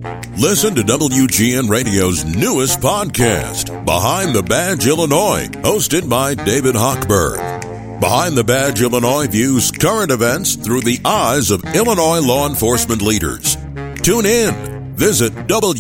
Listen to WGN Radio's newest podcast, Behind the Badge Illinois, hosted by David Hochberg. Behind the Badge Illinois views current events through the eyes of Illinois law enforcement leaders. Tune in. Visit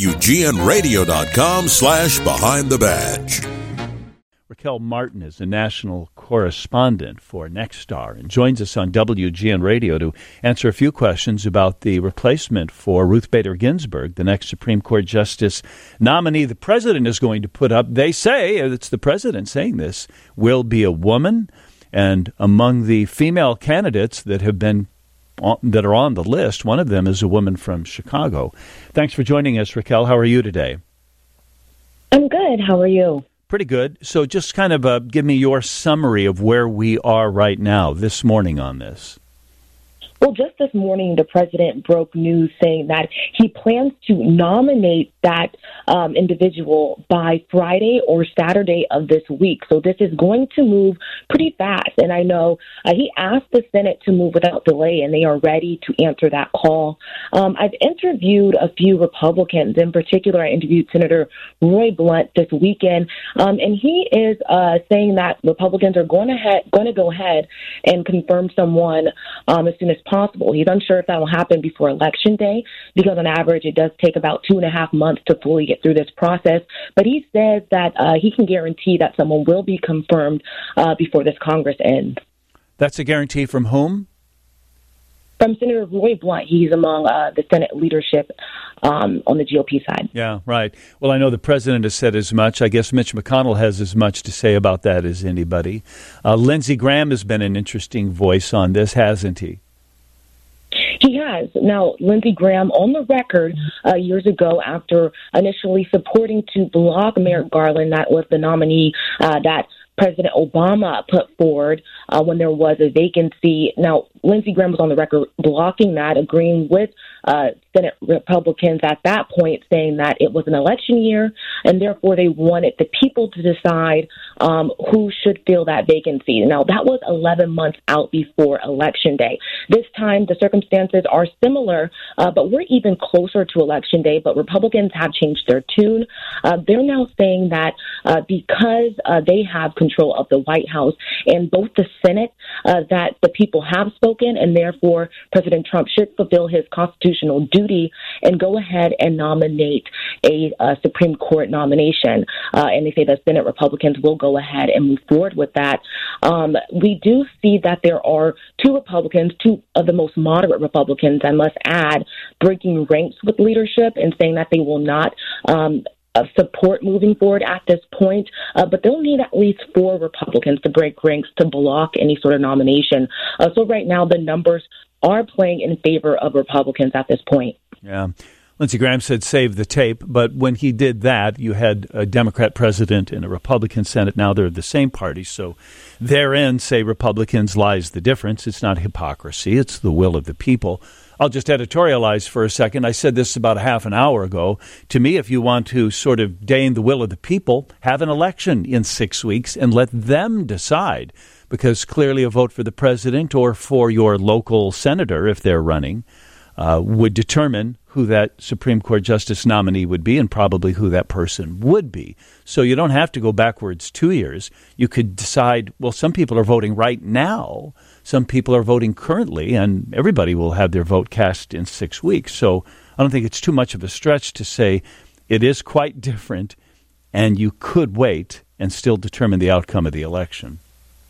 WGNRadio.com/Behind the Badge. Raquel Martin is a national correspondent for Nexstar and joins us on WGN Radio to answer a few questions about the replacement for Ruth Bader Ginsburg, the next Supreme Court Justice nominee the president is going to put up. They say, it's the president saying this, will be a woman. And among the female candidates that are on the list, one of them is a woman from Chicago. Thanks for joining us, Raquel. How are you today? I'm good. How are you? Pretty good. So just kind of give me your summary of where we are right now this morning on this. Well, just this morning, the president broke news saying that he plans to nominate that individual by Friday or Saturday of this week. So this is going to move pretty fast. And I know he asked the Senate to move without delay, and they are ready to answer that call. I've interviewed a few Republicans. In particular, I interviewed Senator Roy Blunt this weekend, and he is saying that Republicans are going to go ahead and confirm someone as soon as possible. He's unsure if that will happen before Election Day because on average it does take about 2.5 months to fully get through this process. But he says that he can guarantee that someone will be confirmed before this Congress ends. That's a guarantee from whom? From Senator Roy Blunt. He's among the Senate leadership on the GOP side. Yeah, right. Well, I know the president has said as much. I guess Mitch McConnell has as much to say about that as anybody. Lindsey Graham has been an interesting voice on this, hasn't he? He has. Now, Lindsey Graham, on the record years ago after initially supporting to block Merrick Garland, that was the nominee that President Obama put forward when there was a vacancy. Now, Lindsey Graham was on the record blocking that, agreeing with Senate Republicans at that point, saying that it was an election year, and therefore they wanted the people to decide who should fill that vacancy. Now, that was 11 months out before Election Day. This time, the circumstances are similar, but we're even closer to Election Day, but Republicans have changed their tune. They're now saying that because they have control of the White House and both the Senate, that the people have spoken, and therefore President Trump should fulfill his constitutional duty and go ahead and nominate a Supreme Court nomination. And they say that Senate Republicans will go ahead and move forward with that. We do see that there are two Republicans, two of the most moderate Republicans, I must add, breaking ranks with leadership and saying that they will not support moving forward at this point, but they'll need at least 4 Republicans to break ranks to block any sort of nomination. So right now, the numbers are playing in favor of Republicans at this point. Yeah. Lindsey Graham said save the tape, but when he did that, you had a Democrat president and a Republican Senate. Now they're the same party, so therein, say Republicans, lies the difference. It's not hypocrisy. It's the will of the people. I'll just editorialize for a second. I said this about a half an hour ago. To me, if you want to sort of deign the will of the people, have an election in 6 weeks and let them decide, because clearly a vote for the president or for your local senator, if they're running, would determine who that Supreme Court Justice nominee would be and probably who that person would be. So you don't have to go backwards 2 years. You could decide, well, some people are voting right now. Some people are voting currently, and everybody will have their vote cast in 6 weeks. So I don't think it's too much of a stretch to say it is quite different, and you could wait and still determine the outcome of the election.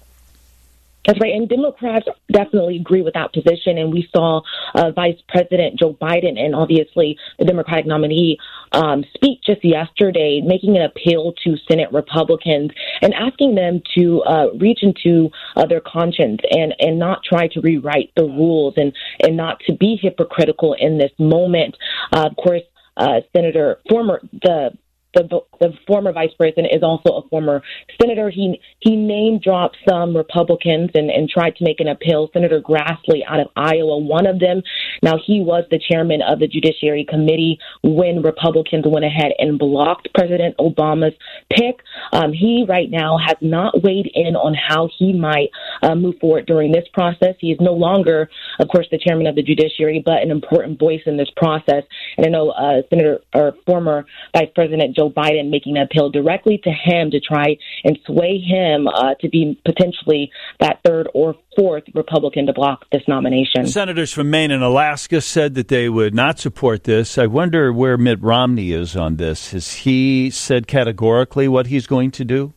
That's right, and Democrats definitely agree with that position, and we saw Vice President Joe Biden and obviously the Democratic nominee speak just yesterday, making an appeal to Senate Republicans and asking them to reach into their conscience and not try to rewrite the rules and not to be hypocritical in this moment. Of course, the the former vice president is also a former senator. He name dropped some Republicans and tried to make an appeal. Senator Grassley out of Iowa, one of them. Now, he was the chairman of the Judiciary Committee when Republicans went ahead and blocked President Obama's pick. He right now has not weighed in on how he might move forward during this process. He is no longer, of course, the chairman of the Judiciary, but an important voice in this process. And I know former Vice President Joe Biden making an appeal directly to him to try and sway him to be potentially that third or fourth Republican to block this nomination. Senators from Maine and Alaska said that they would not support this. I wonder where Mitt Romney is on this. Has he said categorically what he's going to do?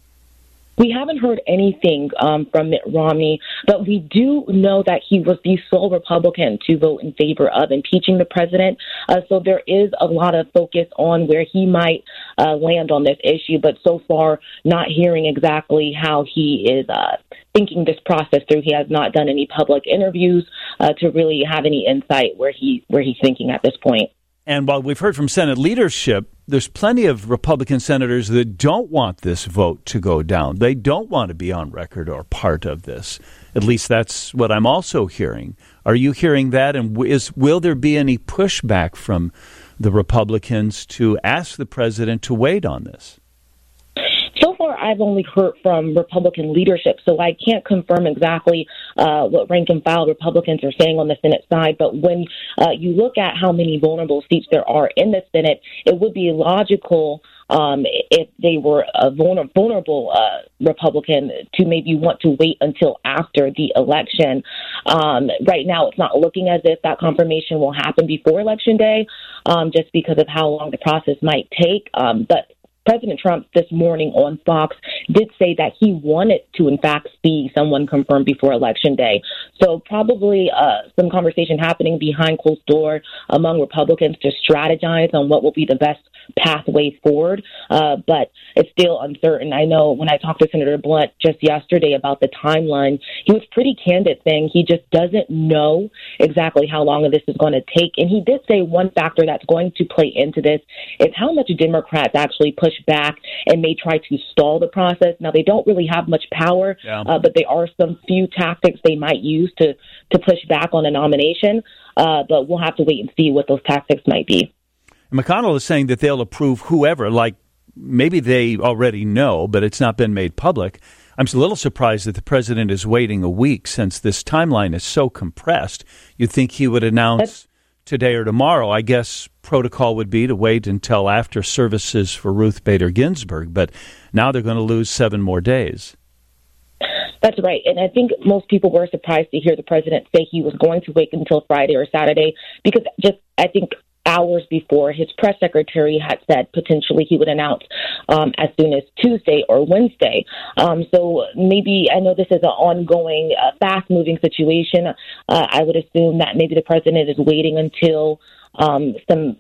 We haven't heard anything from Mitt Romney, but we do know that he was the sole Republican to vote in favor of impeaching the president. So there is a lot of focus on where he might land on this issue, but so far not hearing exactly how he is thinking this process through. He has not done any public interviews to really have any insight where he's thinking at this point. And while we've heard from Senate leadership, there's plenty of Republican senators that don't want this vote to go down. They don't want to be on record or part of this. At least that's what I'm also hearing. Are you hearing that? And will there be any pushback from the Republicans to ask the president to wait on this? So far, I've only heard from Republican leadership, so I can't confirm exactly what rank and file Republicans are saying on the Senate side. But when you look at how many vulnerable seats there are in the Senate, it would be logical if they were a vulnerable Republican to maybe want to wait until after the election. Right now, it's not looking as if that confirmation will happen before Election Day, just because of how long the process might take. But President Trump this morning on Fox did say that he wanted to, in fact, see someone confirmed before Election Day. So probably some conversation happening behind closed door among Republicans to strategize on what will be the best pathway forward. But it's still uncertain. I know when I talked to Senator Blunt just yesterday about the timeline, he was pretty candid saying he just doesn't know exactly how long this is going to take. And he did say one factor that's going to play into this is how much Democrats actually push back and may try to stall the process. Now, they don't really have much power, but there are some few tactics they might use to push back on a nomination. But we'll have to wait and see what those tactics might be. McConnell is saying that they'll approve whoever, like maybe they already know, but it's not been made public. I'm a little surprised that the president is waiting a week since this timeline is so compressed. You'd think he would announce today or tomorrow. I guess protocol would be to wait until after services for Ruth Bader Ginsburg, but now they're going to lose 7 more days. That's right. And I think most people were surprised to hear the president say he was going to wait until Friday or Saturday, because I think hours before, his press secretary had said potentially he would announce as soon as Tuesday or Wednesday. So maybe, I know this is an ongoing, fast-moving situation. I would assume that maybe the president is waiting until some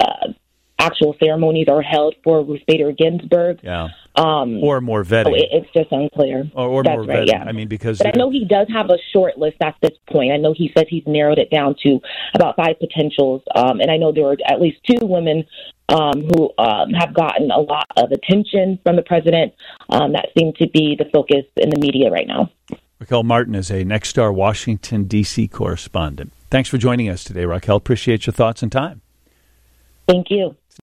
actual ceremonies are held for Ruth Bader Ginsburg. Yeah. Or more vetting. So it's just unclear. Or That's more right, vetting. yeah. I mean, because... But I know he does have a short list at this point. I know he said he's narrowed it down to about 5 potentials. And I know there are at least 2 women who have gotten a lot of attention from the president that seem to be the focus in the media right now. Raquel Martin is a Nexstar Washington, D.C. correspondent. Thanks for joining us today, Raquel. Appreciate your thoughts and time. Thank you.